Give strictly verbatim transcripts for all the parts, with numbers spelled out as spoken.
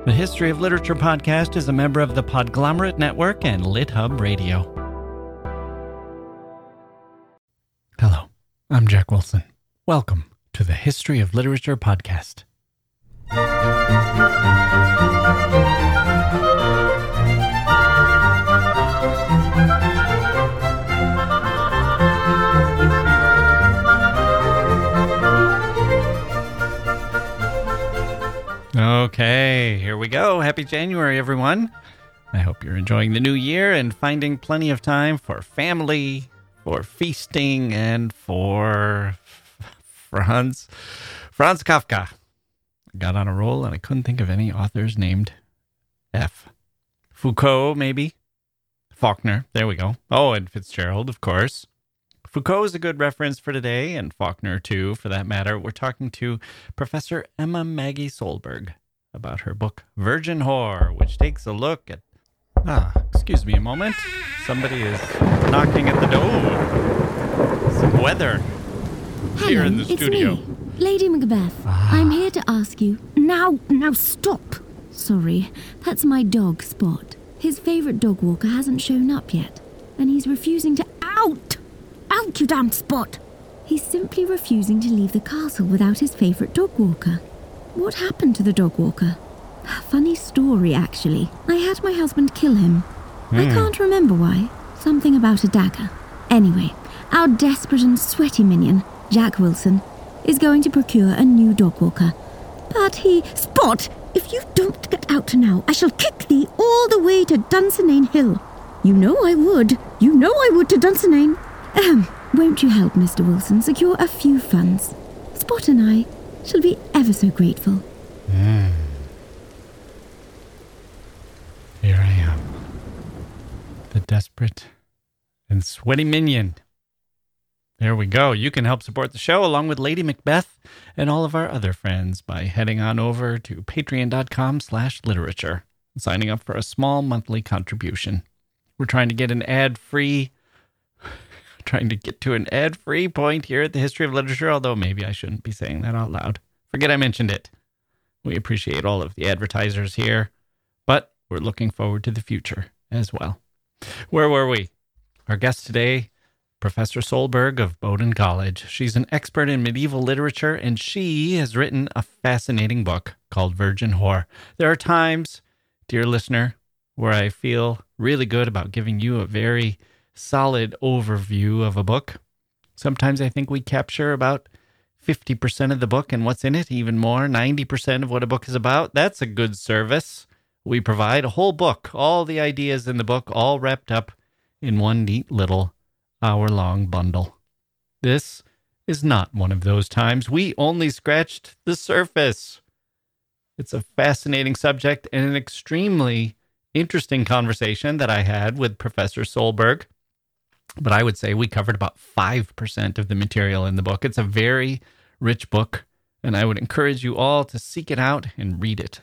The History of Literature podcast is a member of the Podglomerate Network and LitHub Radio. Hello, I'm Jack Wilson. Welcome to the History of Literature podcast. Okay, here we go. Happy January, everyone. I hope you're enjoying the new year and finding plenty of time for family, for feasting, and for Franz, Franz Kafka. I got on a roll and I couldn't think of any authors named F. Foucault, maybe? Faulkner, there we go. Oh, and Fitzgerald, of course. Foucault is a good reference for today, and Faulkner, too, for that matter. We're talking to Professor Emma Maggie Solberg about her book, Virgin Whore, which takes a look at... Ah, excuse me a moment. Somebody is knocking at the door. Some weather here Hello, in the studio. It's me, Lady Macbeth. Ah. I'm here to ask you... Now, now stop! Sorry, that's my dog, Spot. His favourite dog walker hasn't shown up yet, and he's refusing to... Out! Out, you damn Spot! He's simply refusing to leave the castle without his favourite dog walker. What happened to the dog walker? Funny story, actually. I had my husband kill him. Mm. I can't remember why. Something about a dagger. Anyway, our desperate and sweaty minion, Jack Wilson, is going to procure a new dog walker. But he... Spot! If you don't get out now, I shall kick thee all the way to Dunsinane Hill. You know I would. You know I would to Dunsinane. Ahem. Won't you help Mister Wilson secure a few funds? Spot and I shall be ever so grateful. Mm. Here I am. The desperate and sweaty minion. There we go. You can help support the show along with Lady Macbeth and all of our other friends by heading on over to patreon.com slash literature and signing up for a small monthly contribution. We're trying to get an ad-free... trying to get to an ad-free point here at the History of Literature, although maybe I shouldn't be saying that out loud. Forget I mentioned it. We appreciate all of the advertisers here, but we're looking forward to the future as well. Where were we? Our guest today, Professor Solberg of Bowdoin College. She's an expert in medieval literature, and she has written a fascinating book called Virgin Whore. There are times, dear listener, where I feel really good about giving you a very solid overview of a book. Sometimes I think we capture about fifty percent of the book and what's in it, even more, ninety percent of what a book is about. That's a good service. We provide a whole book, all the ideas in the book, all wrapped up in one neat little hour-long bundle. This is not one of those times. We only scratched the surface. It's a fascinating subject and an extremely interesting conversation that I had with Professor Solberg. But I would say we covered about five percent of the material in the book. It's a very rich book, and I would encourage you all to seek it out and read it.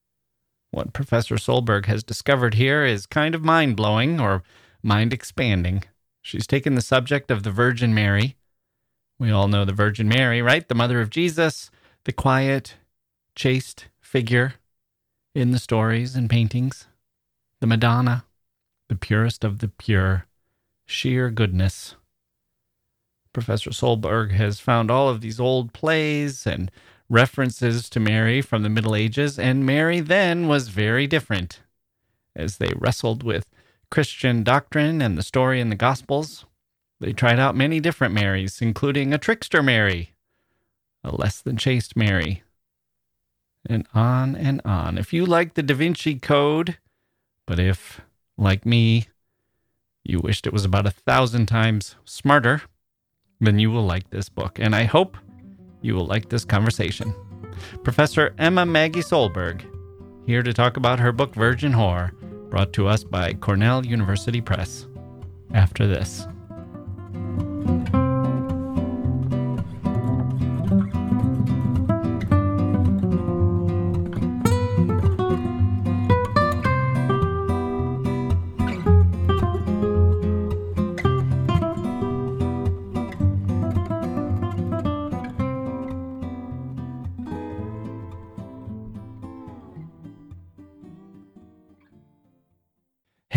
What Professor Solberg has discovered here is kind of mind-blowing or mind-expanding. She's taken the subject of the Virgin Mary. We all know the Virgin Mary, right? The mother of Jesus, the quiet, chaste figure in the stories and paintings. The Madonna, the purest of the pure, sheer goodness. Professor Solberg has found all of these old plays and references to Mary from the Middle Ages, and Mary then was very different. As they wrestled with Christian doctrine and the story in the Gospels, they tried out many different Marys, including a trickster Mary, a less than chaste Mary, and on and on. If you like the Da Vinci Code, but if, like me, you wished it was about a thousand times smarter, then you will like this book, and I hope you will like this conversation. Professor Emma Maggie Solberg, here to talk about her book Virgin Whore, brought to us by Cornell University Press. After this.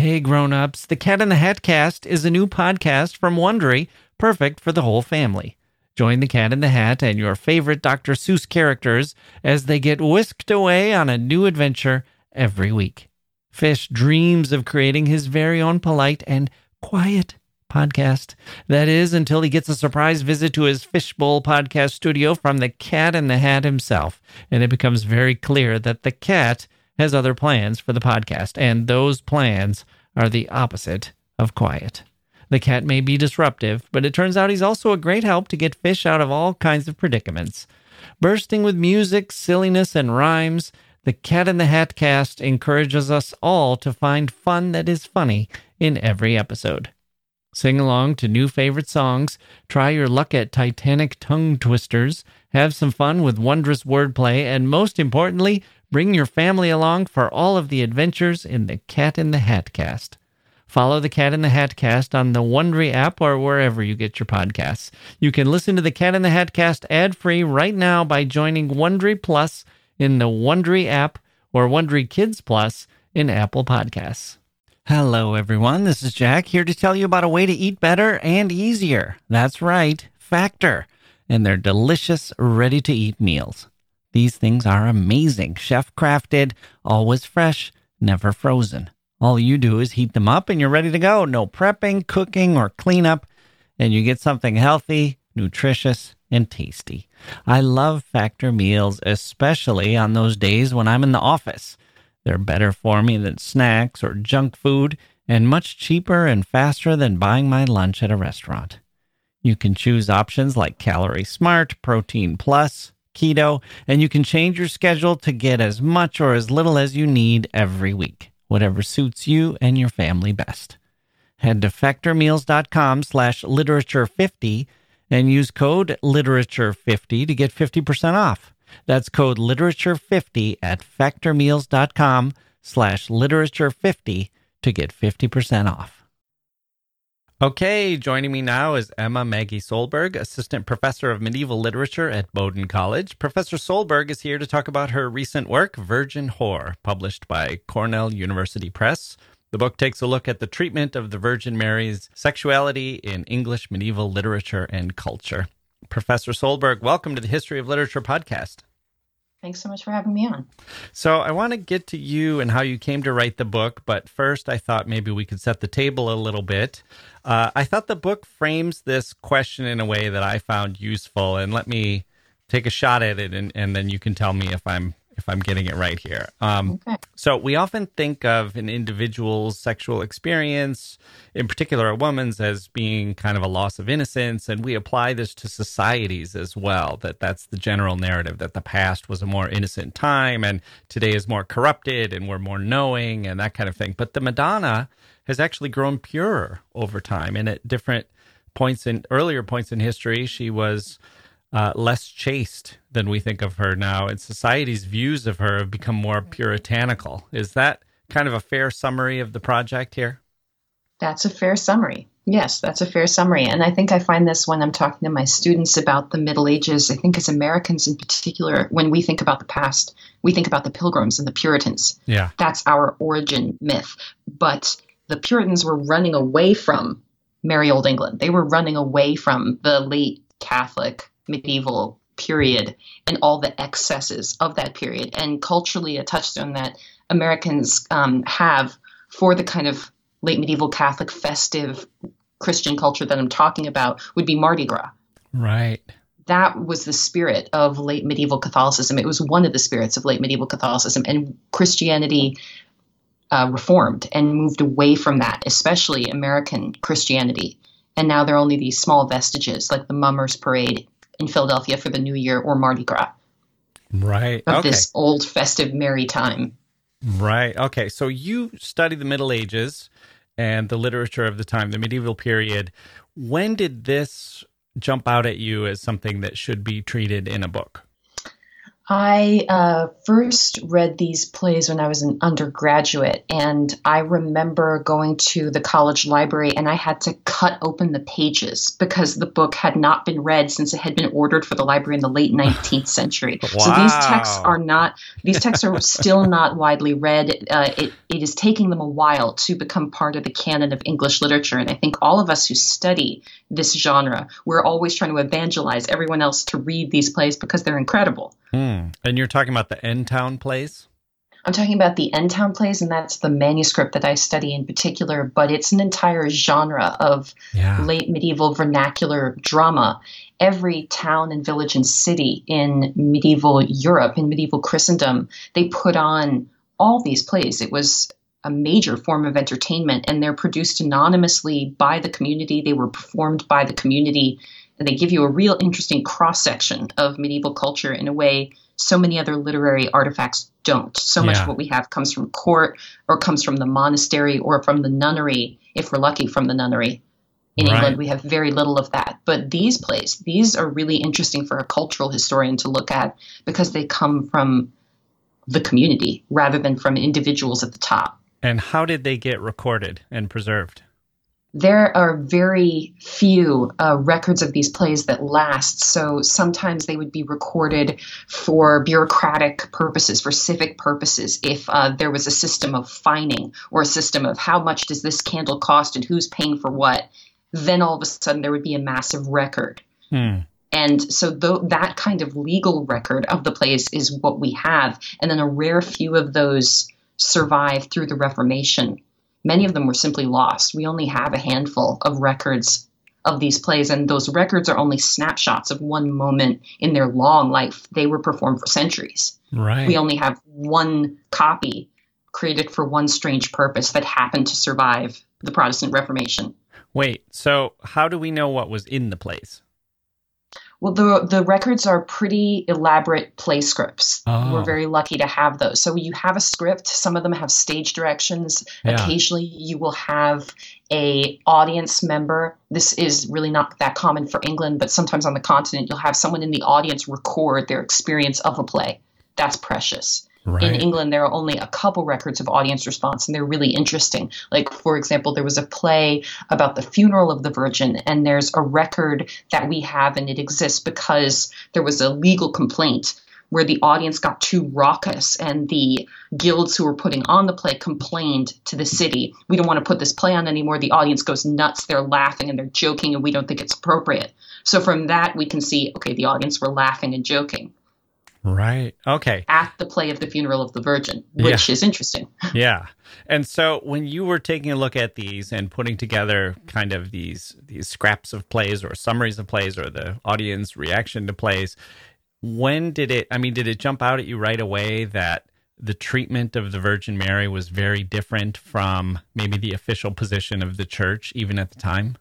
Hey grown-ups, the Cat in the Hat Cast is a new podcast from Wondery, perfect for the whole family. Join the Cat in the Hat and your favorite Doctor Seuss characters as they get whisked away on a new adventure every week. Fish dreams of creating his very own polite and quiet podcast. That is, until he gets a surprise visit to his Fishbowl podcast studio from the Cat in the Hat himself, and it becomes very clear that the cat has other plans for the podcast, and those plans are the opposite of quiet. The cat may be disruptive, but it turns out he's also a great help to get Fish out of all kinds of predicaments. Bursting with music, silliness, and rhymes, the Cat in the Hat Cast encourages us all to find fun that is funny in every episode. Sing along to new favorite songs, try your luck at Titanic tongue twisters, have some fun with wondrous wordplay, and most importantly, bring your family along for all of the adventures in the Cat in the Hat Cast. Follow the Cat in the Hat Cast on the Wondery app or wherever you get your podcasts. You can listen to the Cat in the Hat Cast ad-free right now by joining Wondery Plus in the Wondery app or Wondery Kids Plus in Apple Podcasts. Hello, everyone. This is Jack here to tell you about a way to eat better and easier. That's right, Factor, and their delicious, ready-to-eat meals. These things are amazing, chef-crafted, always fresh, never frozen. All you do is heat them up and you're ready to go. No prepping, cooking, or cleanup, and you get something healthy, nutritious, and tasty. I love Factor meals, especially on those days when I'm in the office. They're better for me than snacks or junk food, and much cheaper and faster than buying my lunch at a restaurant. You can choose options like Calorie Smart, Protein Plus, Keto, and you can change your schedule to get as much or as little as you need every week, whatever suits you and your family best. Head to factormeals.com slash literature50 and use code literature fifty to get fifty percent off. That's code literature fifty at factormeals.com slash literature50 to get fifty percent off. Okay, joining me now is Emma Maggie Solberg, Assistant Professor of Medieval Literature at Bowdoin College. Professor Solberg is here to talk about her recent work, Virgin Whore, published by Cornell University Press. The book takes a look at the treatment of the Virgin Mary's sexuality in English medieval literature and culture. Professor Solberg, welcome to the History of Literature podcast. Thanks so much for having me on. So I want to get to you and how you came to write the book, but first I thought maybe we could set the table a little bit. Uh, I thought the book frames this question in a way that I found useful, and let me take a shot at it, and, and then you can tell me if I'm if I'm getting it right here. Um, okay. So we often think of an individual's sexual experience, in particular a woman's, as being kind of a loss of innocence, and we apply this to societies as well, that that's the general narrative, that the past was a more innocent time, and today is more corrupted, and we're more knowing, and that kind of thing. But the Madonna has actually grown purer over time, and at different points in, earlier points in history, she was Uh, less chaste than we think of her now, and society's views of her have become more puritanical. Is that kind of a fair summary of the project here? That's a fair summary. Yes, that's a fair summary. And I think I find this when I'm talking to my students about the Middle Ages. I think as Americans in particular, when we think about the past, we think about the Pilgrims and the Puritans. Yeah. That's our origin myth. But the Puritans were running away from merry old England. They were running away from the late Catholic medieval period and all the excesses of that period. And culturally, a touchstone that Americans um, have for the kind of late medieval Catholic festive Christian culture that I'm talking about would be Mardi Gras. Right. That was the spirit of late medieval Catholicism. It was one of the spirits of late medieval Catholicism, and Christianity uh, reformed and moved away from that, especially American Christianity. And now there are only these small vestiges like the Mummers Parade in Philadelphia for the New Year or Mardi Gras. Right. Of okay. this old festive merry time. Right. Okay. So you study the Middle Ages and the literature of the time, the medieval period. When did this jump out at you as something that should be treated in a book? I uh, first read these plays when I was an undergraduate, and I remember going to the college library and I had to cut open the pages because the book had not been read since it had been ordered for the library in the late nineteenth century. Wow. So these texts are not, these texts are still not widely read. Uh, it, it is taking them a while to become part of the canon of English literature. And I think all of us who study this genre, we're always trying to evangelize everyone else to read these plays because they're incredible. Hmm. And you're talking about the End Town plays? I'm talking about the End Town plays, and that's the manuscript that I study in particular, but it's an entire genre of yeah. late medieval vernacular drama. Every town and village and city in medieval Europe, in medieval Christendom, they put on all these plays. It was a major form of entertainment, and they're produced anonymously by the community. They were performed by the community, and they give you a real interesting cross-section of medieval culture in a way so many other literary artifacts don't. So much Yeah. of what we have comes from court or comes from the monastery or from the nunnery, if we're lucky from the nunnery. In Right. England, we have very little of that. But these plays, these are really interesting for a cultural historian to look at because they come from the community rather than from individuals at the top. And how did they get recorded and preserved? There are very few uh, records of these plays that last. So sometimes they would be recorded for bureaucratic purposes, for civic purposes. If uh, there was a system of fining or a system of how much does this candle cost and who's paying for what, then all of a sudden there would be a massive record. Hmm. And so th- that kind of legal record of the plays is what we have. And then a rare few of those survive through the Reformation. Many of them were simply lost. We only have a handful of records of these plays, and those records are only snapshots of one moment in their long life. They were performed for centuries. Right. We only have one copy created for one strange purpose that happened to survive the Protestant Reformation. Wait, so how do we know what was in the plays? Well, the the records are pretty elaborate play scripts. Oh. We're very lucky to have those. So you have a script. Some of them have stage directions. Yeah. Occasionally, you will have a audience member. This is really not that common for England, but sometimes on the continent, you'll have someone in the audience record their experience of a play. That's precious. Right. In England, there are only a couple records of audience response, and they're really interesting. Like, for example, there was a play about the funeral of the Virgin, and there's a record that we have, and it exists because there was a legal complaint where the audience got too raucous, and the guilds who were putting on the play complained to the city, we don't want to put this play on anymore. The audience goes nuts. They're laughing and they're joking, and we don't think it's appropriate. So from that, we can see, okay, the audience were laughing and joking. Right. Okay. At the play of the funeral of the Virgin, which Yeah. is interesting. Yeah. And so when you were taking a look at these and putting together kind of these these scraps of plays or summaries of plays or the audience reaction to plays, when did it, I mean, did it jump out at you right away that the treatment of the Virgin Mary was very different from maybe the official position of the church, even at the time?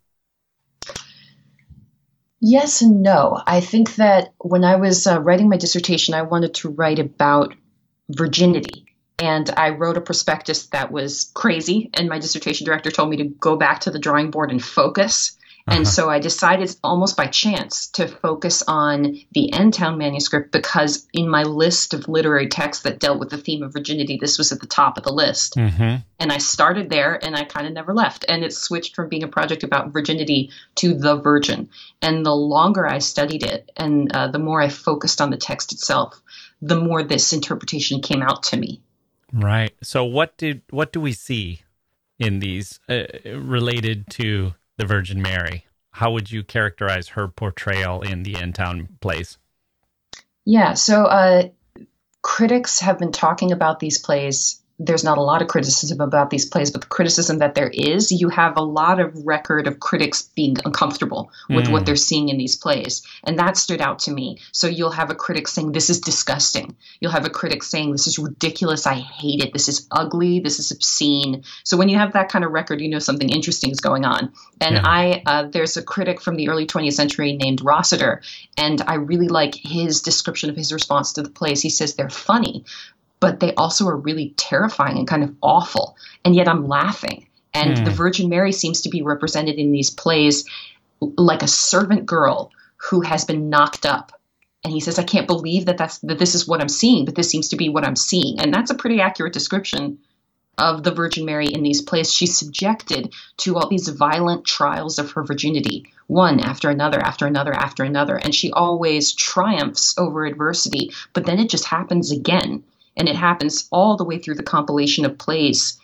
Yes and no. I think that when I was uh, writing my dissertation, I wanted to write about virginity. And I wrote a prospectus that was crazy. And my dissertation director told me to go back to the drawing board and focus. And Uh-huh. so I decided almost by chance to focus on the End Town manuscript because in my list of literary texts that dealt with the theme of virginity, this was at the top of the list. Mm-hmm. And I started there and I kind of never left. And it switched from being a project about virginity to the Virgin. And the longer I studied it and uh, the more I focused on the text itself, the more this interpretation came out to me. Right. So what did what do we see in these uh, related to the Virgin Mary? How would you characterize her portrayal in the End Town plays? Yeah, so uh, critics have been talking about these plays. There's not a lot of criticism about these plays, but the criticism that there is, you have a lot of record of critics being uncomfortable with Mm. what they're seeing in these plays. And that stood out to me. So you'll have a critic saying, this is disgusting. You'll have a critic saying, this is ridiculous. I hate it. This is ugly. This is obscene. So when you have that kind of record, you know something interesting is going on. And Yeah. I, uh, there's a critic from the early twentieth century named Rossiter, and I really like his description of his response to the plays. He says they're funny, but they also are really terrifying and kind of awful. And yet I'm laughing. And Hmm. the Virgin Mary seems to be represented in these plays like a servant girl who has been knocked up And he says, I can't believe that that's that this is what I'm seeing, but this seems to be what I'm seeing. And that's a pretty accurate description of the Virgin Mary in these plays. She's subjected to all these violent trials of her virginity, one after another, after another, after another. And she always triumphs over adversity, but then it just happens again. And it happens all the way through the compilation of plays.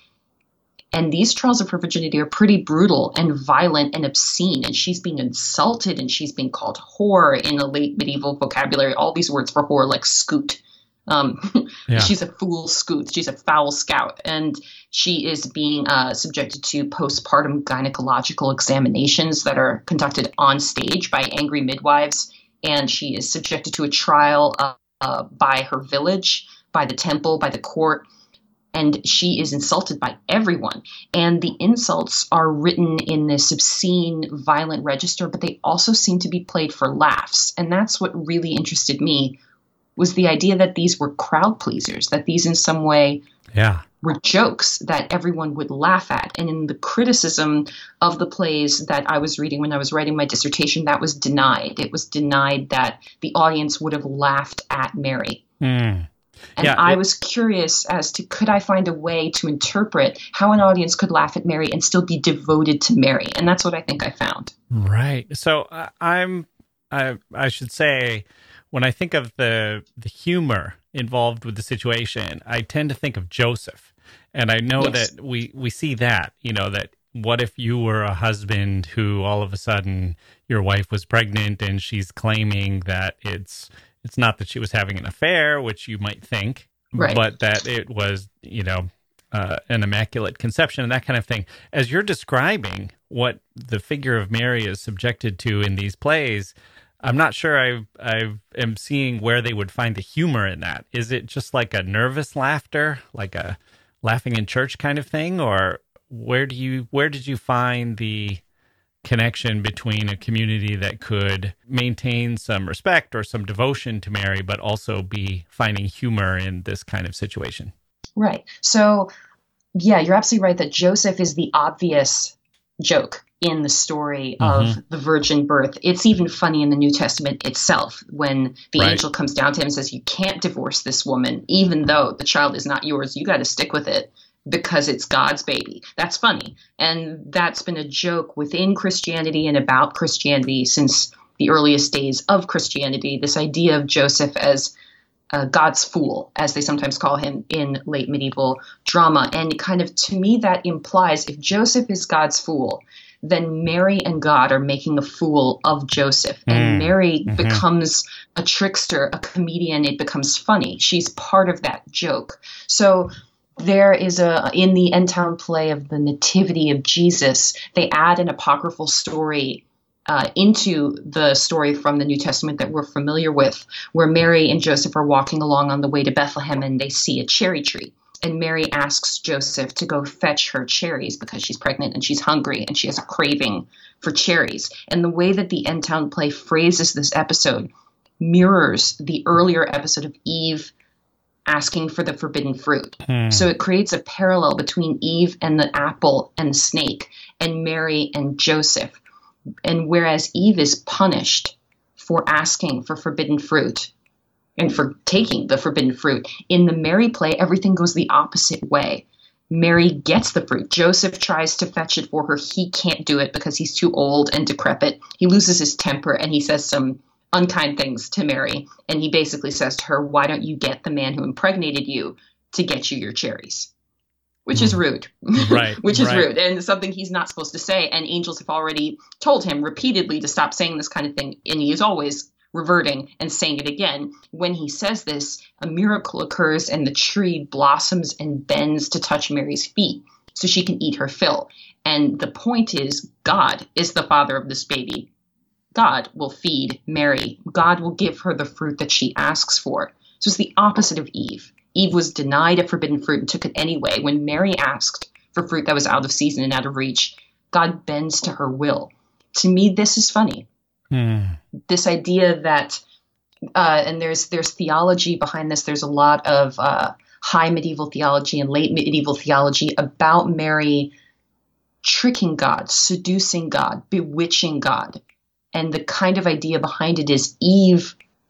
And these trials of her virginity are pretty brutal and violent and obscene. And she's being insulted and she's being called whore in the late medieval vocabulary. All these words for whore, like scoot. Um, yeah. She's a fool scoot. She's a foul scout. And she is being uh, subjected to postpartum gynecological examinations that are conducted on stage by angry midwives. And she is subjected to a trial uh, uh, by her village, by the temple, by the court. And she is insulted by everyone. And the insults are written in this obscene, violent register, but they also seem to be played for laughs. And that's what really interested me, was the idea that these were crowd pleasers, that these in some way yeah. were jokes that everyone would laugh at. And in the criticism of the plays that I was reading when I was writing my dissertation, that was denied. It was denied that the audience would have laughed at Mary. Mm. And yeah, I it, was curious as to, could I find a way to interpret how an audience could laugh at Mary and still be devoted to Mary? And that's what I think I found. Right. So uh, I'm, I, I should say, when I think of the the humor involved with the situation, I tend to think of Joseph. And I know yes. that we, we see that, you know, that what if you were a husband who all of a sudden your wife was pregnant and she's claiming that it's it's not that she was having an affair, which you might think, right. but that it was, you know, uh, an immaculate conception and that kind of thing. As you're describing what the figure of Mary is subjected to in these plays, I'm not sure I I am seeing where they would find the humor in that. Is it just like a nervous laughter, like a laughing in church kind of thing, or where do you where did you find the connection between a community that could maintain some respect or some devotion to Mary, but also be finding humor in this kind of situation? Right. So, yeah, you're absolutely right that Joseph is the obvious joke in the story of mm-hmm. the virgin birth. It's even funny in the New Testament itself when the right. angel comes down to him and says, you can't divorce this woman, even though the child is not yours. You got to stick with it because it's God's baby. That's funny. And that's been a joke within Christianity and about Christianity since the earliest days of Christianity, this idea of Joseph as uh, God's fool, as they sometimes call him in late medieval drama. And kind of, to me, that implies if Joseph is God's fool, then Mary and God are making a fool of Joseph. And mm. Mary mm-hmm. becomes a trickster, a comedian. It becomes funny. She's part of that joke. So there is a, in the End Town play of the Nativity of Jesus, they add an apocryphal story uh, into the story from the New Testament that we're familiar with, where Mary and Joseph are walking along on the way to Bethlehem and they see a cherry tree. And Mary asks Joseph to go fetch her cherries because she's pregnant and she's hungry and she has a craving for cherries. And the way that the End Town play phrases this episode mirrors the earlier episode of Eve asking for the forbidden fruit. Hmm. So it creates a parallel between Eve and the apple and the snake and Mary and Joseph. And whereas Eve is punished for asking for forbidden fruit and for taking the forbidden fruit, in the Mary play, everything goes the opposite way. Mary gets the fruit. Joseph tries to fetch it for her. He can't do it because he's too old and decrepit. He loses his temper and he says some unkind things to Mary. And he basically says to her, why don't you get the man who impregnated you to get you your cherries? Which is rude. Right. Which is right. rude. And something he's not supposed to say. And angels have already told him repeatedly to stop saying this kind of thing. And he is always reverting and saying it again. When he says this, a miracle occurs and the tree blossoms and bends to touch Mary's feet so she can eat her fill. And the point is, God is the father of this baby. God will feed Mary. God will give her the fruit that she asks for. So it's the opposite of Eve. Eve was denied a forbidden fruit and took it anyway. When Mary asked for fruit that was out of season and out of reach, God bends to her will. To me, this is funny. Hmm. This idea that, uh, and there's there's theology behind this. There's a lot of uh, high medieval theology and late medieval theology about Mary tricking God, seducing God, bewitching God. And the kind of idea behind it is Eve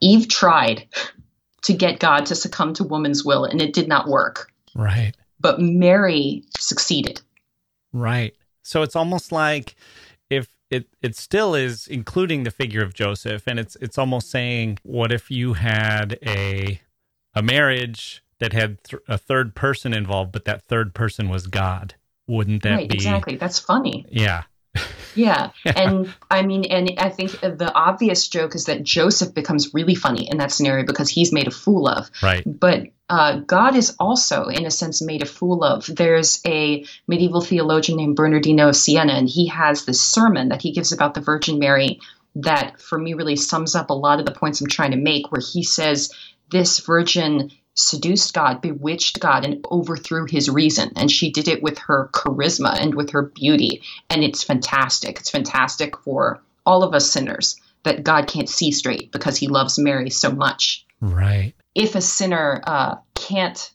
Eve tried to get God to succumb to woman's will, and it did not work. Right. But Mary succeeded. Right. So it's almost like if it, it still is including the figure of Joseph, and it's it's almost saying, what if you had a a marriage that had th- a third person involved, but that third person was God? Wouldn't that right, be... Exactly. That's funny. Yeah. Yeah. And I mean, and I think the obvious joke is that Joseph becomes really funny in that scenario because he's made a fool of. Right. But uh, God is also, in a sense, made a fool of. There's a medieval theologian named Bernardino of Siena, and he has this sermon that he gives about the Virgin Mary that, for me, really sums up a lot of the points I'm trying to make, where he says this virgin seduced God, bewitched God, and overthrew his reason. And she did it with her charisma and with her beauty. And it's fantastic. It's fantastic for all of us sinners that God can't see straight because he loves Mary so much. Right. If a sinner uh, can't,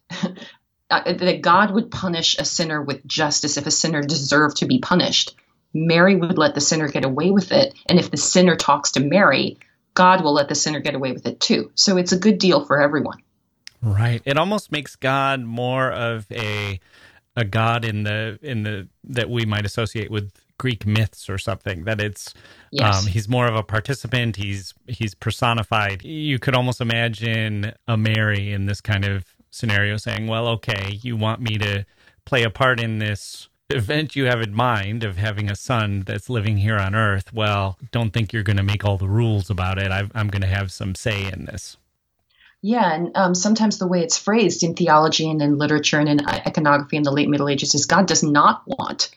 uh, that God would punish a sinner with justice if a sinner deserved to be punished. Mary would let the sinner get away with it. And if the sinner talks to Mary, God will let the sinner get away with it too. So it's a good deal for everyone. Right. It almost makes God more of a a god in the in the that we might associate with Greek myths or something. That it's yes. um, he's more of a participant. He's he's personified. You could almost imagine a Mary in this kind of scenario saying, "Well, okay, you want me to play a part in this event you have in mind of having a son that's living here on Earth. Well, don't think you're going to make all the rules about it. I've, I'm going to have some say in this." Yeah, and um, sometimes the way it's phrased in theology and in literature and in iconography in the late Middle Ages is God does not want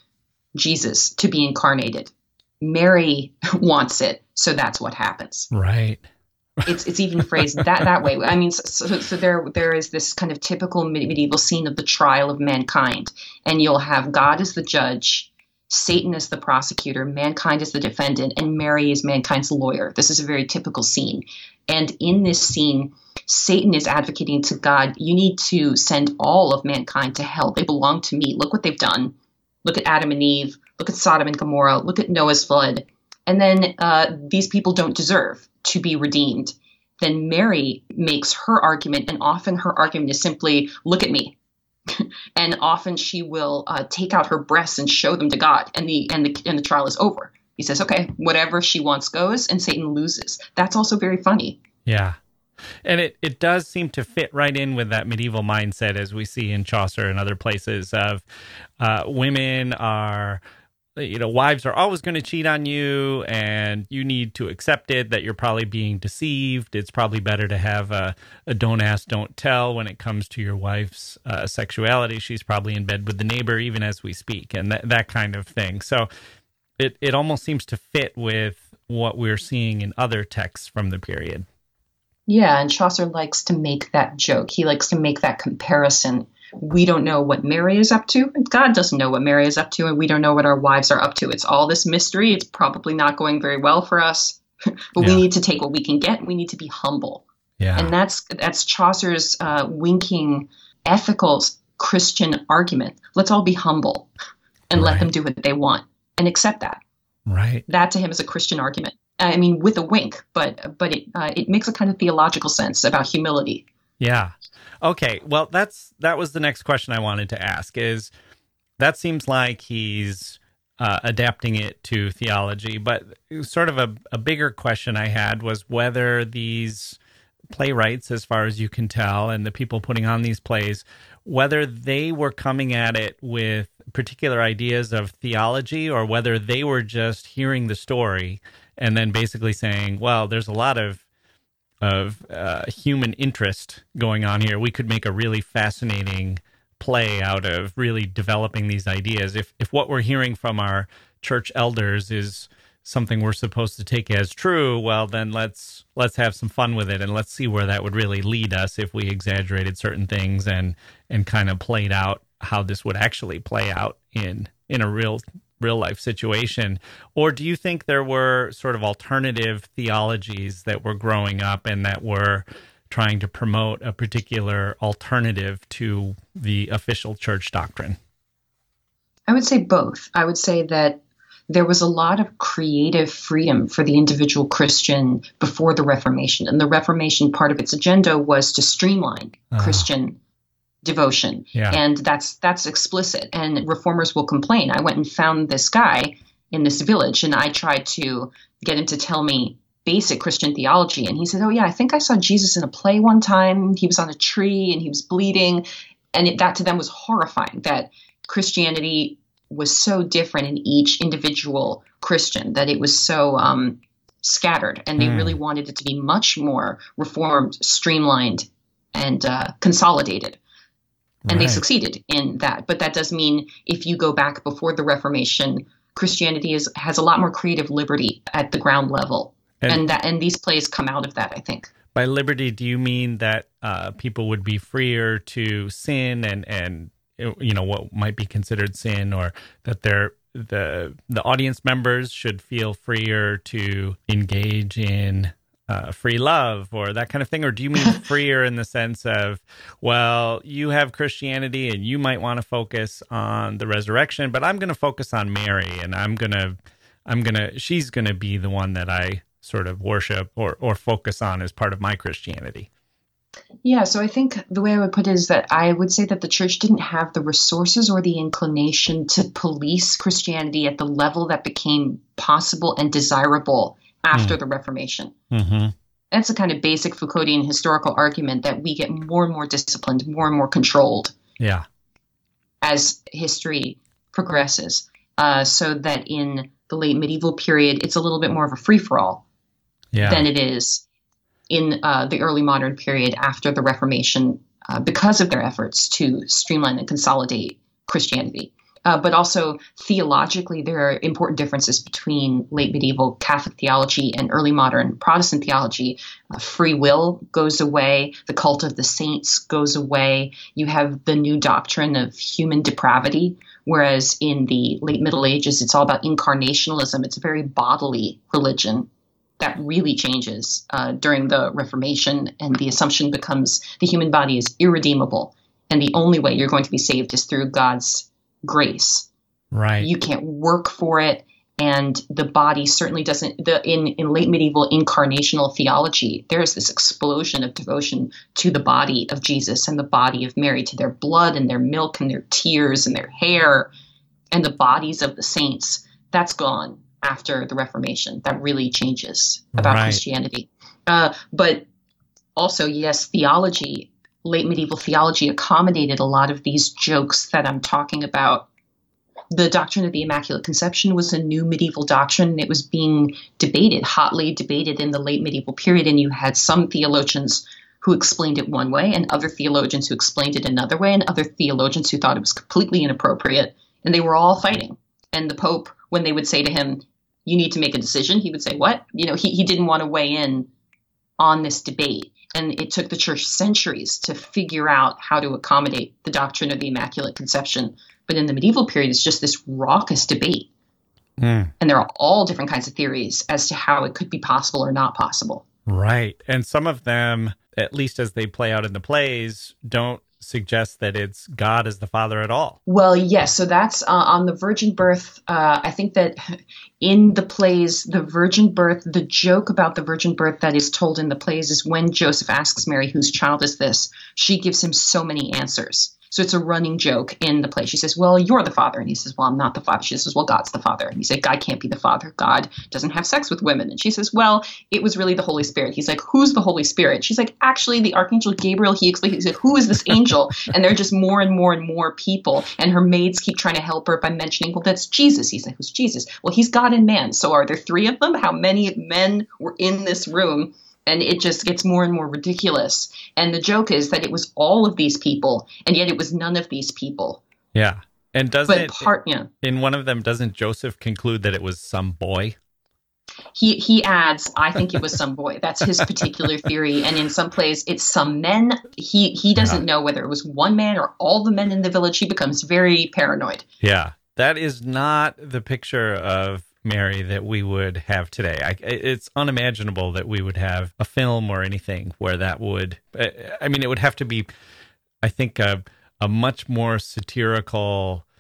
Jesus to be incarnated. Mary wants it, so that's what happens. Right. It's it's even phrased that that way. I mean, so, so there there is this kind of typical medieval scene of the trial of mankind, and you'll have God as the judge, Satan as the prosecutor, mankind as the defendant, and Mary is mankind's lawyer. This is a very typical scene. And in this scene, Satan is advocating to God, you need to send all of mankind to hell. They belong to me. Look what they've done. Look at Adam and Eve. Look at Sodom and Gomorrah. Look at Noah's flood. And then uh, these people don't deserve to be redeemed. Then Mary makes her argument, and often her argument is simply, look at me. And often she will uh, take out her breasts and show them to God, and the and the and the trial is over. He says, okay, whatever she wants goes, and Satan loses. That's also very funny. Yeah. And it, it does seem to fit right in with that medieval mindset, as we see in Chaucer and other places, of uh, women are, you know, wives are always going to cheat on you, and you need to accept it, that you're probably being deceived. It's probably better to have a, a don't ask, don't tell when it comes to your wife's uh, sexuality. She's probably in bed with the neighbor even as we speak, and that, that kind of thing. So it, it almost seems to fit with what we're seeing in other texts from the period. Yeah, and Chaucer likes to make that joke. He likes to make that comparison. We don't know what Mary is up to, and God doesn't know what Mary is up to, and we don't know what our wives are up to. It's all this mystery. It's probably not going very well for us, but yeah. We need to take what we can get. We need to be humble. Yeah. And that's that's Chaucer's uh, winking, ethical Christian argument. Let's all be humble and right. let them do what they want and accept that. Right. That to him is a Christian argument. I mean, with a wink, but but it uh, it makes a kind of theological sense about humility. Yeah. Okay. Well, that's that was the next question I wanted to ask. Is that seems like he's uh, adapting it to theology, but sort of a, a bigger question I had was whether these playwrights, as far as you can tell, and the people putting on these plays, whether they were coming at it with particular ideas of theology, or whether they were just hearing the story and then basically saying, well, there's a lot of of uh, human interest going on here. We could make a really fascinating play out of really developing these ideas. If if what we're hearing from our church elders is something we're supposed to take as true, well, then let's let's have some fun with it, and let's see where that would really lead us if we exaggerated certain things and and kind of played out how this would actually play out in in a real real life situation. Or do you think there were sort of alternative theologies that were growing up and that were trying to promote a particular alternative to the official church doctrine? I would say both. I would say that there was a lot of creative freedom for the individual Christian before the Reformation. And the Reformation, part of its agenda was to streamline uh, Christian devotion. Yeah. And that's that's explicit. And reformers will complain. I went and found this guy in this village, and I tried to get him to tell me basic Christian theology. And he said, oh, yeah, I think I saw Jesus in a play one time. He was on a tree and he was bleeding. And it, that to them was horrifying, that Christianity was so different in each individual Christian, that it was so um, scattered. And they mm. really wanted it to be much more reformed, streamlined, and uh, consolidated. And right. they succeeded in that. But that does mean if you go back before the Reformation, Christianity is, has a lot more creative liberty at the ground level. And, and that and these plays come out of that, I think. By liberty, do you mean that uh, people would be freer to sin and, and you know what might be considered sin, or that they're the the audience members should feel freer to engage in uh, free love or that kind of thing? Or do you mean freer in the sense of, well, you have Christianity and you might want to focus on the resurrection, but I'm going to focus on Mary, and I'm going to, I'm going to, she's going to be the one that I sort of worship or, or focus on as part of my Christianity? Yeah, so I think the way I would put it is that I would say that the church didn't have the resources or the inclination to police Christianity at the level that became possible and desirable after mm. the Reformation. Mm-hmm. That's a kind of basic Foucauldian historical argument that we get more and more disciplined, more and more controlled yeah. as history progresses, uh, so that in the late medieval period, it's a little bit more of a free-for-all yeah. than it is in uh, the early modern period after the Reformation, uh, because of their efforts to streamline and consolidate Christianity. Uh, but also theologically, there are important differences between late medieval Catholic theology and early modern Protestant theology. Uh, free will goes away. The cult of the saints goes away. You have the new doctrine of human depravity, whereas in the late Middle Ages, it's all about incarnationalism. It's a very bodily religion that really changes uh, during the Reformation, and the assumption becomes the human body is irredeemable, and the only way you're going to be saved is through God's grace. Right. You can't work for it, and the body certainly doesn't. The in, in late medieval incarnational theology, there's this explosion of devotion to the body of Jesus and the body of Mary, to their blood and their milk and their tears and their hair and the bodies of the saints. That's gone after the Reformation. That really changes about right. Christianity. Uh, but also, yes, theology, late medieval theology accommodated a lot of these jokes that I'm talking about. The doctrine of the Immaculate Conception was a new medieval doctrine. It was being debated, hotly debated in the late medieval period, and you had some theologians who explained it one way and other theologians who explained it another way and other theologians who thought it was completely inappropriate, and they were all fighting. And the Pope, when they would say to him, you need to make a decision, he would say, what? You know, he, he didn't want to weigh in on this debate. And it took the church centuries to figure out how to accommodate the doctrine of the Immaculate Conception. But in the medieval period, it's just this raucous debate. Mm. And there are all different kinds of theories as to how it could be possible or not possible. Right. And some of them, at least as they play out in the plays, don't suggest that it's God as the Father at all. Well, yes. So that's uh, on the virgin birth. Uh, I think that in the plays, the virgin birth, the joke about the virgin birth that is told in the plays is when Joseph asks Mary, whose child is this? She gives him so many answers. So it's a running joke in the play. She says, well, you're the father. And he says, well, I'm not the father. She says, well, God's the father. And he said, God can't be the father. God doesn't have sex with women. And she says, well, it was really the Holy Spirit. He's like, who's the Holy Spirit? She's like, actually, the Archangel Gabriel. He explained, he said, who is this angel? And they're just more and more and more people. And her maids keep trying to help her by mentioning, well, that's Jesus. He's like, who's Jesus? Well, he's God and man. So are there three of them? How many men were in this room? And it just gets more and more ridiculous. And the joke is that it was all of these people, and yet it was none of these people. Yeah. And doesn't but part, yeah. in one of them, doesn't Joseph conclude that it was some boy? He he adds, I think it was some boy. That's his particular theory. And in some plays, it's some men. He, he doesn't yeah. know whether it was one man or all the men in the village. He becomes very paranoid. Yeah. That is not the picture of Mary that we would have today. I, it's unimaginable that we would have a film or anything where that would, I mean, it would have to be, I think, a, a much more satirical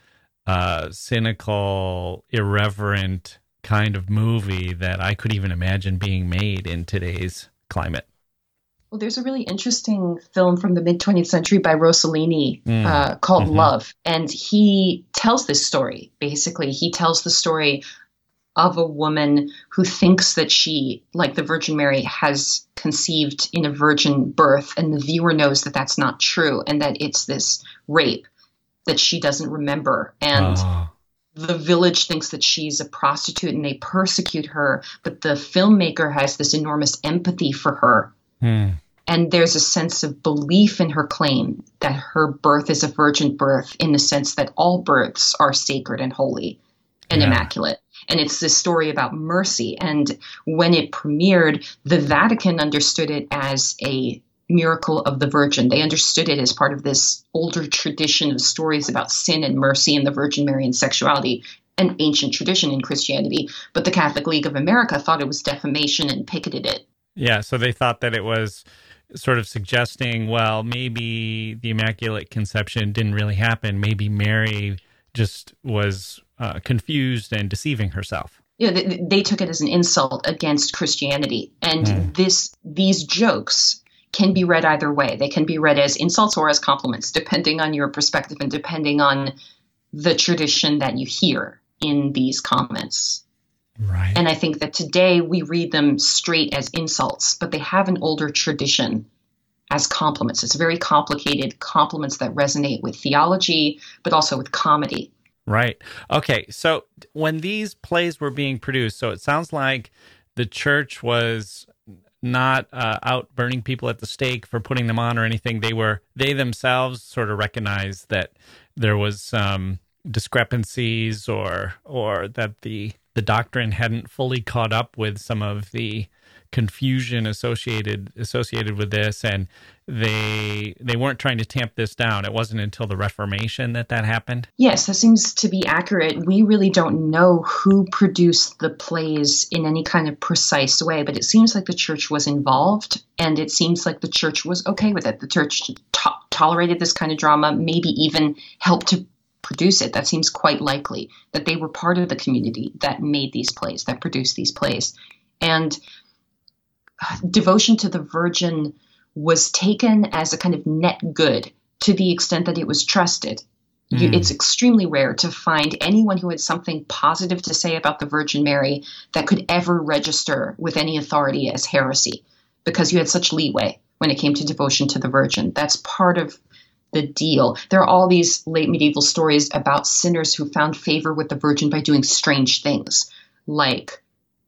uh, cynical, irreverent kind of movie that I could even imagine being made in today's climate. Well, there's a really interesting film from the mid-twentieth century by Rossellini Mm. uh, called Mhm. Love. And he tells this story. Basically, he tells the story of a woman who thinks that she, like the Virgin Mary, has conceived in a virgin birth. And the viewer knows that that's not true and that it's this rape that she doesn't remember. And Oh. the village thinks that she's a prostitute and they persecute her. But the filmmaker has this enormous empathy for her. Hmm. And there's a sense of belief in her claim that her birth is a virgin birth, in the sense that all births are sacred and holy and Yeah. immaculate. And it's this story about mercy. And when it premiered, the Vatican understood it as a miracle of the Virgin. They understood it as part of this older tradition of stories about sin and mercy and the Virgin Mary and sexuality, an ancient tradition in Christianity. But the Catholic League of America thought it was defamation and picketed it. Yeah, so they thought that it was sort of suggesting, well, maybe the Immaculate Conception didn't really happen. Maybe Mary just was uh, confused and deceiving herself. Yeah, they, they took it as an insult against Christianity. And Mm. this these jokes can be read either way. They can be read as insults or as compliments, depending on your perspective and depending on the tradition that you hear in these comments. Right. And I think that today we read them straight as insults, but they have an older tradition as compliments. It's very complicated compliments that resonate with theology, but also with comedy. Right. Okay. So when these plays were being produced, so it sounds like the church was not uh, out burning people at the stake for putting them on or anything. They were, they themselves sort of recognized that there was some discrepancies or, or that the, the doctrine hadn't fully caught up with some of the confusion associated associated with this, and they they weren't trying to tamp this down. It wasn't until the Reformation that that happened. Yes, that seems to be accurate. We really don't know who produced the plays in any kind of precise way, but it seems like the church was involved, and it seems like the church was okay with it. The church to- tolerated this kind of drama, maybe even helped to produce it. That seems quite likely, that they were part of the community that made these plays, that produced these plays. And devotion to the Virgin was taken as a kind of net good to the extent that it was trusted. You, Mm. it's extremely rare to find anyone who had something positive to say about the Virgin Mary that could ever register with any authority as heresy, because you had such leeway when it came to devotion to the Virgin. That's part of the deal. There are all these late medieval stories about sinners who found favor with the Virgin by doing strange things, like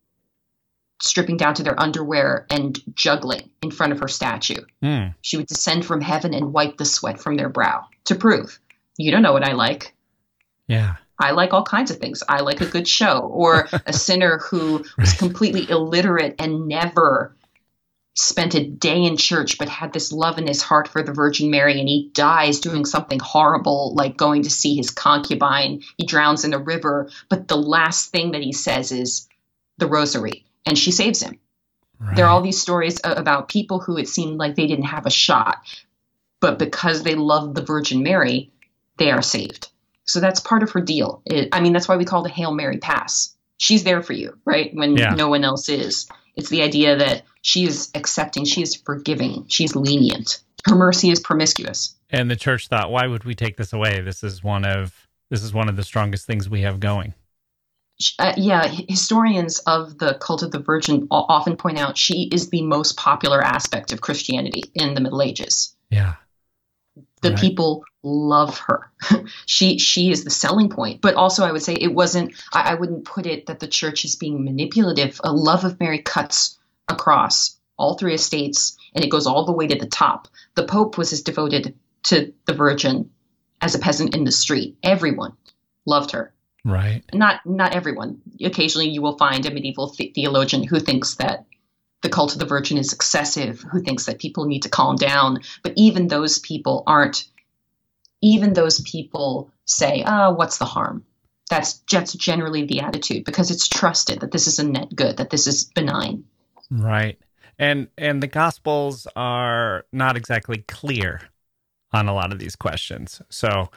stripping down to their underwear and juggling in front of her statue. Mm. She would descend from heaven and wipe the sweat from their brow to prove, you don't know what I like. Yeah. I like all kinds of things. I like a good show. Or a sinner who was completely illiterate and never spent a day in church, but had this love in his heart for the Virgin Mary, and he dies doing something horrible, like going to see his concubine. He drowns in a river, but the last thing that he says is the rosary, and she saves him. Right. There are all these stories about people who it seemed like they didn't have a shot, but because they loved the Virgin Mary, they are saved. So that's part of her deal. It, I mean, that's why we call the Hail Mary Pass. She's there for you, right? When Yeah. no one else is. It's the idea that she is accepting, she is forgiving, she's lenient. Her mercy is promiscuous. And the church thought, why would we take this away? This is one of this is one of the strongest things we have going. Uh, yeah, historians of the cult of the Virgin o- often point out she is the most popular aspect of Christianity in the Middle Ages. Yeah. The Right. people love her. she she is the selling point. But also, I would say it wasn't. I, I wouldn't put it that the church is being manipulative. A love of Mary cuts across all three estates, and it goes all the way to the top. The Pope was as devoted to the Virgin as a peasant in the street. Everyone loved her. Right. Not not everyone. Occasionally, you will find a medieval the- theologian who thinks that the cult of the Virgin is excessive, who thinks that people need to calm down. But even those people aren't, even those people say, ah, what's the harm? That's just generally the attitude, because it's trusted that this is a net good, that this is benign. Right. And and the Gospels are not exactly clear on a lot of these questions. So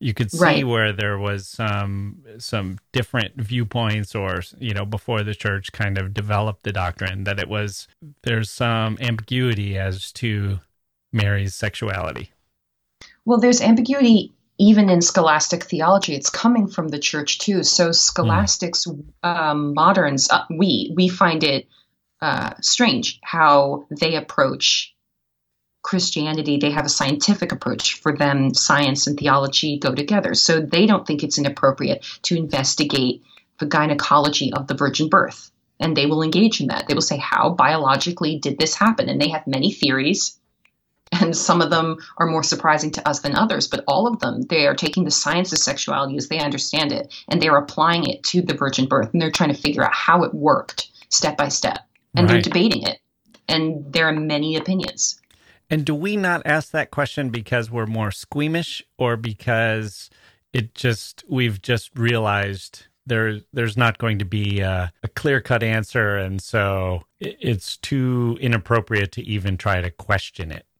You could see Right. where there was some some different viewpoints, or, you know, before the church kind of developed the doctrine, that it was, there's some ambiguity as to Mary's sexuality. Well, there's ambiguity even in scholastic theology. It's coming from the church too. So scholastics, um, moderns, uh, we we find it uh, strange how they approach Christianity. They have a scientific approach. For them, science and theology go together. So they don't think it's inappropriate to investigate the gynecology of the virgin birth. And they will engage in that. They will say, how biologically did this happen? And they have many theories. And some of them are more surprising to us than others. But all of them, they are taking the science of sexuality as they understand it, and they're applying it to the virgin birth. And they're trying to figure out how it worked step by step. And Right. they're debating it. And there are many opinions. And do we not ask that question because we're more squeamish, or because it just, we've just realized there there's not going to be a, a clear-cut answer, and so it, it's too inappropriate to even try to question it?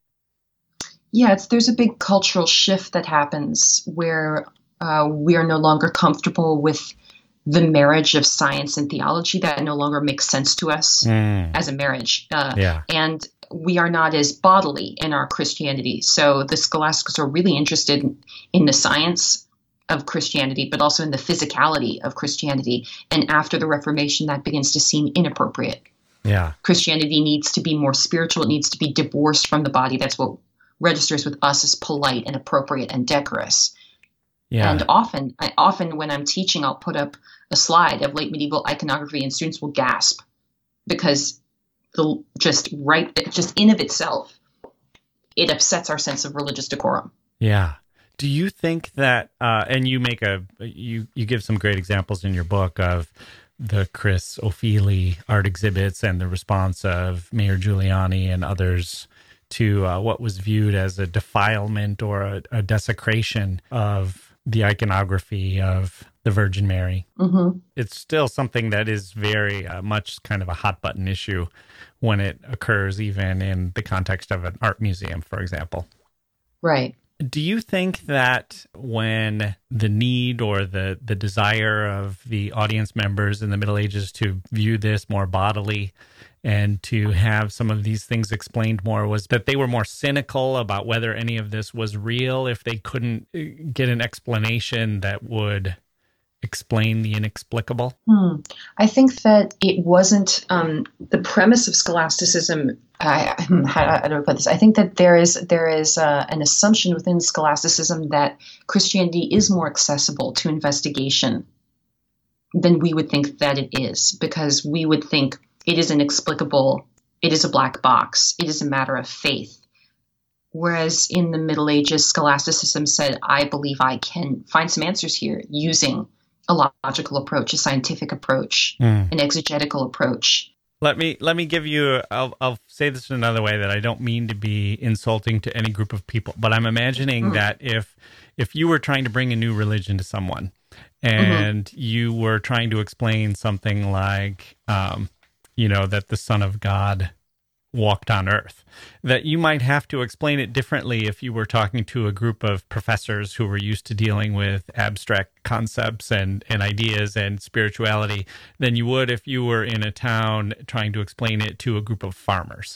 Yeah, it's, there's a big cultural shift that happens where uh, we are no longer comfortable with the marriage of science and theology. That no longer makes sense to us Mm. as a marriage. Uh, Yeah. And we are not as bodily in our Christianity. So the scholastics are really interested in, in the science of Christianity, but also in the physicality of Christianity. And after the Reformation, that begins to seem inappropriate. Yeah. Christianity needs to be more spiritual. It needs to be divorced from the body. That's what registers with us as polite and appropriate and decorous. Yeah. And often, I, often when I'm teaching, I'll put up a slide of late medieval iconography, and students will gasp because the just right, just in of itself, it upsets our sense of religious decorum. Yeah. Do you think that, uh, and you make a, you, you give some great examples in your book of the Chris O'Feely art exhibits and the response of Mayor Giuliani and others to uh, what was viewed as a defilement or a, a desecration of the iconography of the Virgin Mary? Mm-hmm. It's still something that is very uh, much kind of a hot button issue when it occurs, even in the context of an art museum, for example. Right. Do you think that when the need or the, the desire of the audience members in the Middle Ages to view this more bodily and to have some of these things explained more, was that they were more cynical about whether any of this was real if they couldn't get an explanation that would explain the inexplicable? Hmm. I think that it wasn't um, the premise of scholasticism. I, how, how do I put this? I think that there is there is uh, an assumption within scholasticism that Christianity is more accessible to investigation than we would think that it is, because we would think it is inexplicable, it is a black box, it is a matter of faith. Whereas in the Middle Ages, scholasticism said, I believe I can find some answers here using a logical approach, a scientific approach, Mm. an exegetical approach. Let me let me give you, I'll, I'll say this in another way that I don't mean to be insulting to any group of people, but I'm imagining Mm. that if if you were trying to bring a new religion to someone and mm-hmm. you were trying to explain something like, um, you know, that the Son of God walked on earth, that you might have to explain it differently if you were talking to a group of professors who were used to dealing with abstract concepts and, and ideas and spirituality than you would if you were in a town trying to explain it to a group of farmers.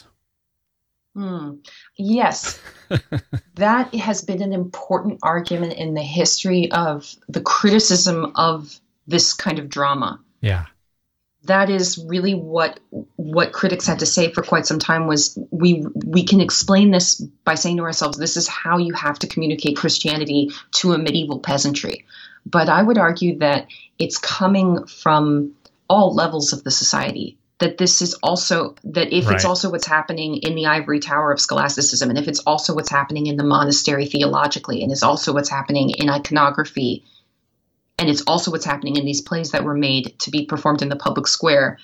Hmm. Yes, that has been an important argument in the history of the criticism of this kind of drama. Yeah. That is really what what critics had to say for quite some time, was we we can explain this by saying to ourselves, this is how you have to communicate Christianity to a medieval peasantry. But I would argue that it's coming from all levels of the society, that this is also, that if Right. it's also what's happening in the ivory tower of scholasticism, and if it's also what's happening in the monastery theologically, and it's also what's happening in iconography, and it's also what's happening in these plays that were made to be performed in the public square,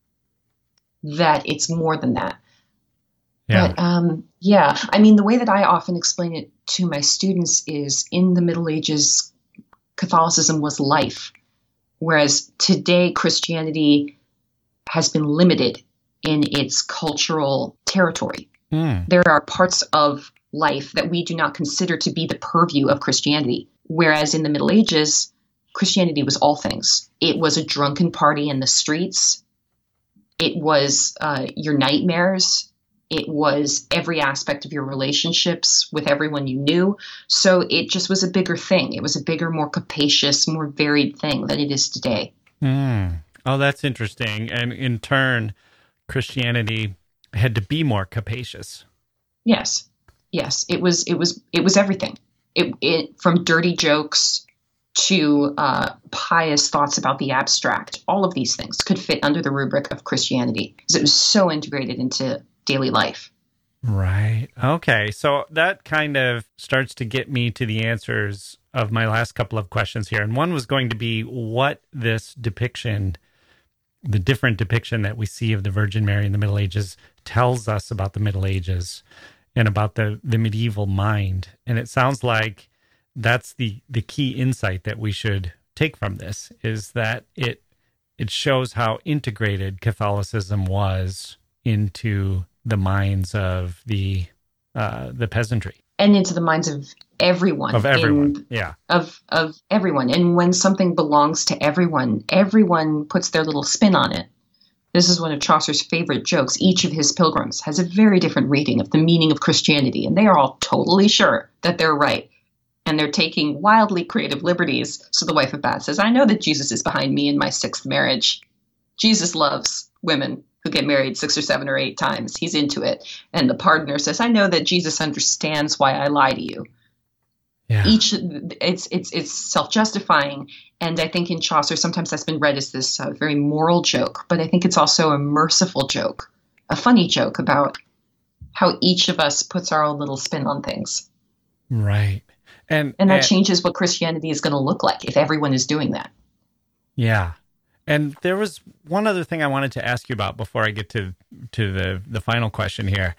that it's more than that. Yeah. But um, yeah, I mean, the way that I often explain it to my students is, in the Middle Ages, Catholicism was life, whereas today Christianity has been limited in its cultural territory. Mm. There are parts of life that we do not consider to be the purview of Christianity. Whereas in the Middle Ages, Christianity was all things. It was a drunken party in the streets. It was uh, your nightmares. It was every aspect of your relationships with everyone you knew. So it just was a bigger thing. It was a bigger, more capacious, more varied thing than it is today. Mm. Oh, that's interesting. And in turn, Christianity had to be more capacious. Yes. Yes. It was, it was, it was everything. It, it from dirty jokes to uh, pious thoughts about the abstract. All of these things could fit under the rubric of Christianity because it was so integrated into daily life. Right. Okay. So that kind of starts to get me to the answers of my last couple of questions here. And one was going to be what this depiction, the different depiction that we see of the Virgin Mary in the Middle Ages tells us about the Middle Ages and about the, the medieval mind. And it sounds like that's the, the key insight that we should take from this, is that it it shows how integrated Catholicism was into the minds of the uh, the peasantry. And into the minds of everyone. Of everyone, in, yeah. Of, of everyone. And when something belongs to everyone, everyone puts their little spin on it. This is one of Chaucer's favorite jokes. Each of his pilgrims has a very different reading of the meaning of Christianity, and they are all totally sure that they're right. And they're taking wildly creative liberties. So the wife of Bath says, I know that Jesus is behind me in my sixth marriage. Jesus loves women who get married six or seven or eight times. He's into it. And the pardoner says, I know that Jesus understands why I lie to you. Yeah. Each, it's it's it's self-justifying. And I think in Chaucer, sometimes that's been read as this uh, very moral joke, but I think it's also a merciful joke, a funny joke about how each of us puts our own little spin on things. Right. And, and that and, changes what Christianity is going to look like if everyone is doing that. Yeah. And there was one other thing I wanted to ask you about before I get to to the, the final question here.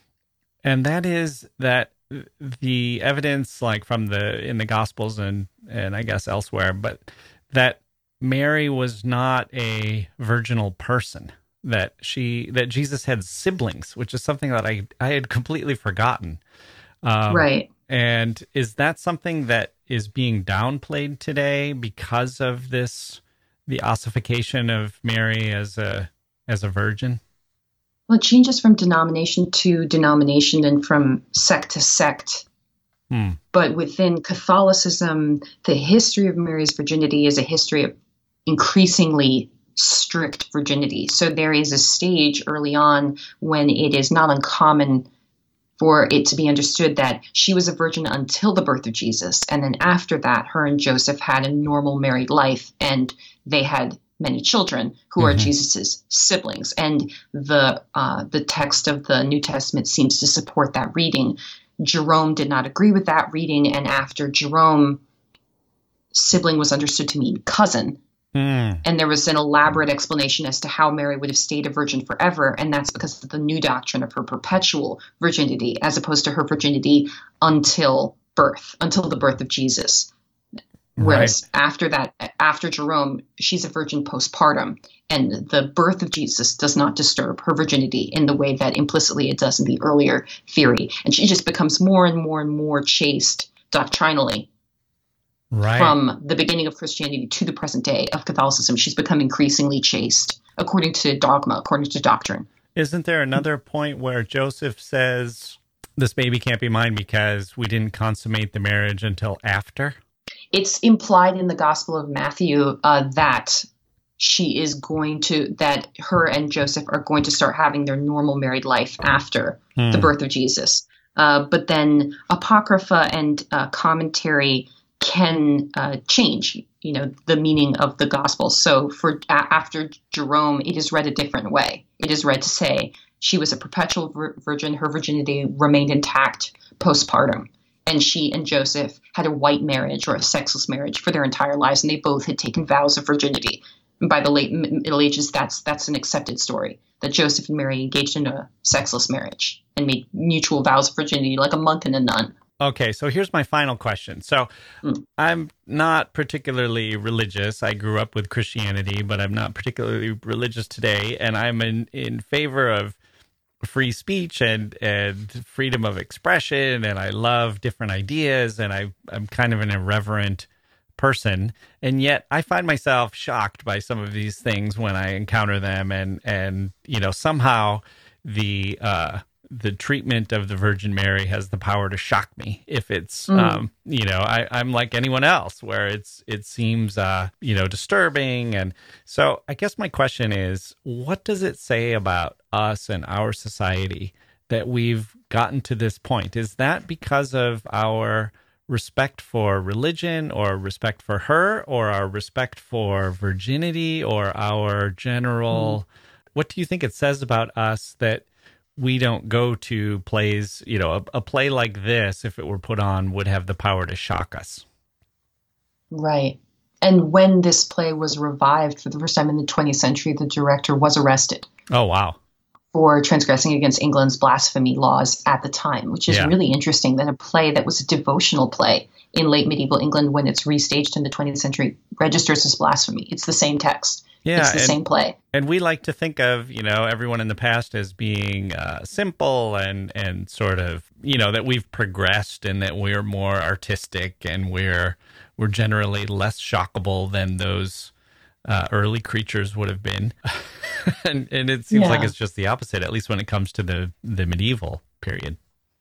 And that is that the evidence, like from the in the Gospels and, and I guess elsewhere, but that Mary was not a virginal person, that she that Jesus had siblings, which is something that I, I had completely forgotten. Um, right. And is that something that is being downplayed today because of this, the ossification of Mary as a as a virgin? Well, it changes from denomination to denomination and from sect to sect. Hmm. But within Catholicism, the history of Mary's virginity is a history of increasingly strict virginity. So there is a stage early on when it is not uncommon for it to be understood that she was a virgin until the birth of Jesus. And then after that, her and Joseph had a normal married life, and they had many children who mm-hmm. are Jesus's siblings. And the uh, the text of the New Testament seems to support that reading. Jerome did not agree with that reading. And after Jerome, sibling was understood to mean cousin. Mm. And there was an elaborate explanation as to how Mary would have stayed a virgin forever. And that's because of the new doctrine of her perpetual virginity, as opposed to her virginity until birth, until the birth of Jesus. Whereas right. after that, after Jerome, she's a virgin postpartum. And the birth of Jesus does not disturb her virginity in the way that implicitly it does in the earlier theory. And she just becomes more and more and more chaste doctrinally. Right. From the beginning of Christianity to the present day of Catholicism, she's become increasingly chaste, according to dogma, according to doctrine. Isn't there another point where Joseph says, this baby can't be mine because we didn't consummate the marriage until after? It's implied in the Gospel of Matthew uh, that she is going to, that her and Joseph are going to start having their normal married life after hmm. the birth of Jesus. Uh, but then Apocrypha and uh, commentary can uh, change, you know, the meaning of the gospel. So for a- after Jerome, it is read a different way. It is read to say she was a perpetual vir- virgin. Her virginity remained intact postpartum. And she and Joseph had a white marriage or a sexless marriage for their entire lives. And they both had taken vows of virginity. And by the late Middle Ages, that's that's an accepted story, that Joseph and Mary engaged in a sexless marriage and made mutual vows of virginity like a monk and a nun. Okay, so here's my final question. So mm. I'm not particularly religious. I grew up with Christianity, but I'm not particularly religious today. And I'm in, in favor of free speech and, and freedom of expression, and I love different ideas, and I, I'm kind of an irreverent person, and yet I find myself shocked by some of these things when I encounter them, and and you know, somehow the uh the treatment of the Virgin Mary has the power to shock me if it's mm. um you know, I, I'm like anyone else where it's it seems uh you know, disturbing. And so I guess my question is, what does it say about us and our society that we've gotten to this point? Is that because of our respect for religion, or respect for her, or our respect for virginity, or our general, mm. what do you think it says about us that we don't go to plays, you know, a, a play like this, if it were put on, would have the power to shock us? Right. And when this play was revived for the first time in the twentieth century, the director was arrested. Oh, wow. For transgressing against England's blasphemy laws at the time, which is yeah. really interesting that a play that was a devotional play in late medieval England, when it's restaged in the twentieth century, registers as blasphemy. It's the same text. Yeah, it's the and, same play. And we like to think of, you know, everyone in the past as being uh, simple and, and sort of, you know, that we've progressed and that we're more artistic and we're we're generally less shockable than those uh, early creatures would have been. and, and it seems yeah. like it's just the opposite, at least when it comes to the, the medieval period.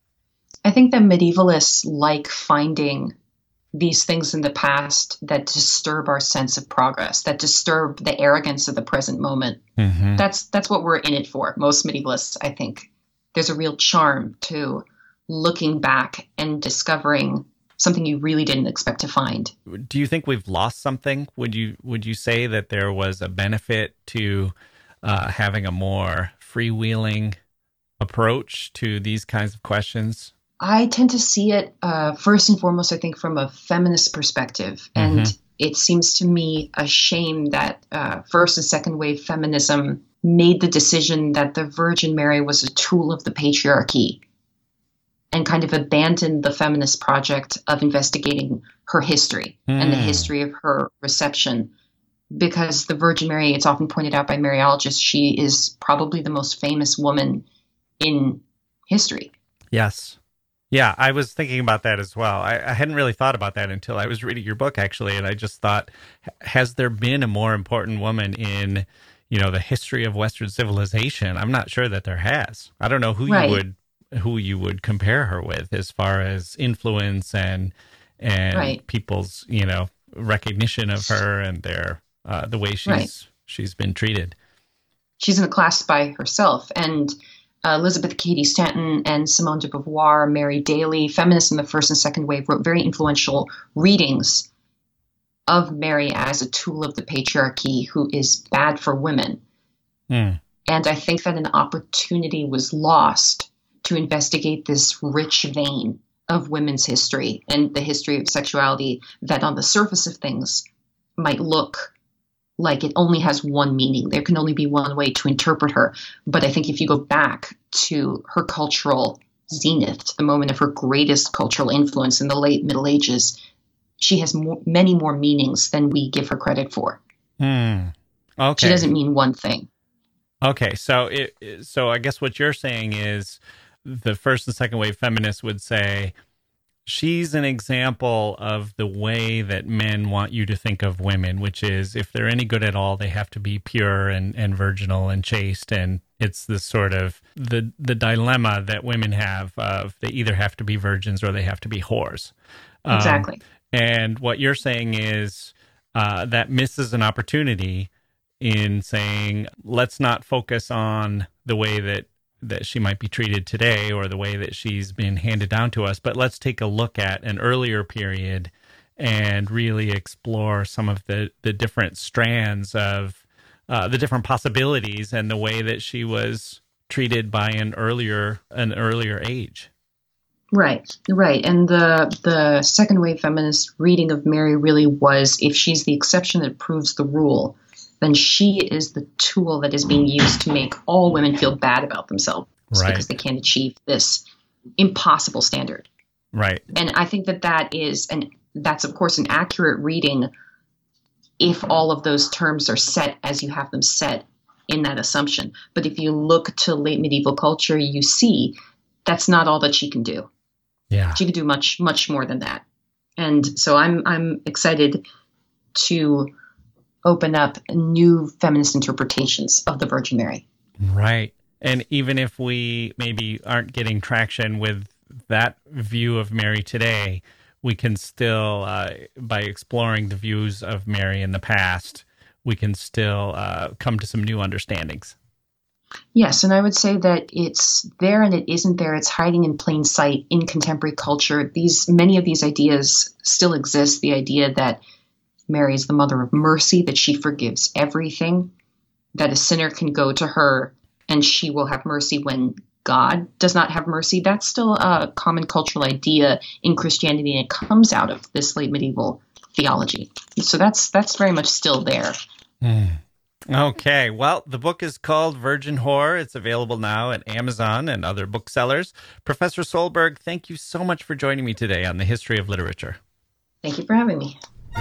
I think that medievalists like finding these things in the past that disturb our sense of progress, that disturb the arrogance of the present moment. Mm-hmm. That's that's what we're in it for. Most medievalists, I think. There's a real charm to looking back and discovering something you really didn't expect to find. Do you think we've lost something? Would you would you say that there was a benefit to uh, having a more freewheeling approach to these kinds of questions? I tend to see it uh, first and foremost, I think, from a feminist perspective. Mm-hmm. And it seems to me a shame that uh, first and second wave feminism made the decision that the Virgin Mary was a tool of the patriarchy and kind of abandoned the feminist project of investigating her history mm. and the history of her reception. Because the Virgin Mary, it's often pointed out by Mariologists, she is probably the most famous woman in history. Yes. Yeah, I was thinking about that as well. I, I hadn't really thought about that until I was reading your book, actually, and I just thought, has there been a more important woman in, you know, the history of Western civilization? I'm not sure that there has. I don't know who right. you would who you would compare her with as far as influence and and right. people's, you know, recognition of her and their uh, the way she's right. she's been treated. She's in a class by herself, and Uh, Elizabeth Cady Stanton and Simone de Beauvoir, Mary Daly, feminists in the first and second wave, wrote very influential readings of Mary as a tool of the patriarchy who is bad for women. Mm. And I think that an opportunity was lost to investigate this rich vein of women's history and the history of sexuality that on the surface of things might look like it only has one meaning. There can only be one way to interpret her. But I think if you go back to her cultural zenith, the moment of her greatest cultural influence in the late Middle Ages, she has more, many more meanings than we give her credit for. Hmm. Okay. She doesn't mean one thing. Okay, so it, so I guess what you're saying is the first and second wave feminists would say, she's an example of the way that men want you to think of women, which is if they're any good at all, they have to be pure and, and virginal and chaste. And it's this sort of the the dilemma that women have of they either have to be virgins or they have to be whores. Exactly. Um, and what you're saying is uh, that misses an opportunity in saying, let's not focus on the way that that she might be treated today or the way that she's been handed down to us, but let's take a look at an earlier period and really explore some of the, the different strands of uh, the different possibilities and the way that she was treated by an earlier an earlier age. Right, right. And the the second wave feminist reading of Mary really was, if she's the exception that proves the rule, then she is the tool that is being used to make all women feel bad about themselves right. because they can't achieve this impossible standard. Right. And I think that that is, and that's of course an accurate reading if all of those terms are set as you have them set in that assumption. But if you look to late medieval culture, you see that's not all that she can do. Yeah. She could do much, much more than that. And so I'm I'm excited to open up new feminist interpretations of the Virgin Mary. Right. And even if we maybe aren't getting traction with that view of Mary today, we can still, uh, by exploring the views of Mary in the past, we can still uh, come to some new understandings. Yes, and I would say that it's there and it isn't there. It's hiding in plain sight in contemporary culture. These many of these ideas still exist. The idea that Mary is the mother of mercy, that she forgives everything, that a sinner can go to her and she will have mercy when God does not have mercy. That's still a common cultural idea in Christianity, and it comes out of this late medieval theology. So that's that's very much still there. Mm. Okay, well, the book is called Virgin Whore. It's available now at Amazon and other booksellers. Professor Solberg, thank you so much for joining me today on the History of Literature. Thank you for having me.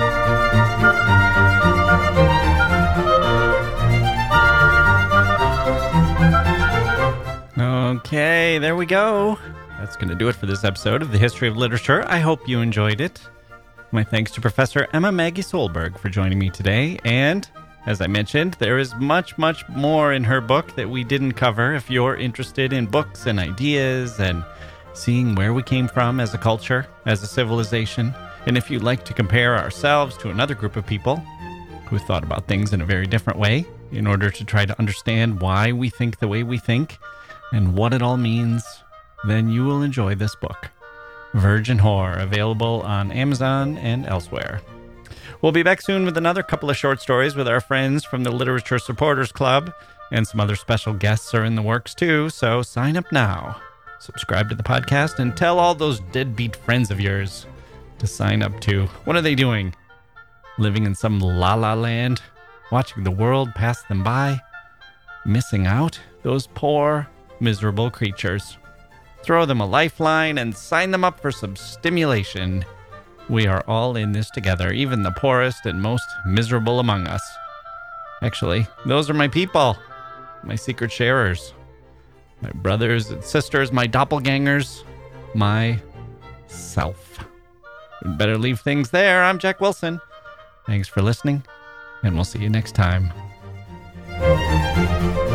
Okay, there we go. That's going to do it for this episode of the History of Literature. I hope you enjoyed it. My thanks to Professor Emma Maggie Solberg for joining me today. And as I mentioned, there is much, much more in her book that we didn't cover. If you're interested in books and ideas and seeing where we came from as a culture, as a civilization, and if you'd like to compare ourselves to another group of people who thought about things in a very different way in order to try to understand why we think the way we think and what it all means, then you will enjoy this book, Virgin Whore, available on Amazon and elsewhere. We'll be back soon with another couple of short stories with our friends from the Literature Supporters Club, and some other special guests are in the works too, so sign up now. Subscribe to the podcast and tell all those deadbeat friends of yours to sign up too. What are they doing? Living in some la-la land? Watching the world pass them by? Missing out? Those poor, miserable creatures. Throw them a lifeline and sign them up for some stimulation. We are all in this together, even the poorest and most miserable among us. Actually, those are my people, my secret sharers, my brothers and sisters, my doppelgangers, my self. We'd better leave things there. I'm Jack Wilson. Thanks for listening, and we'll see you next time.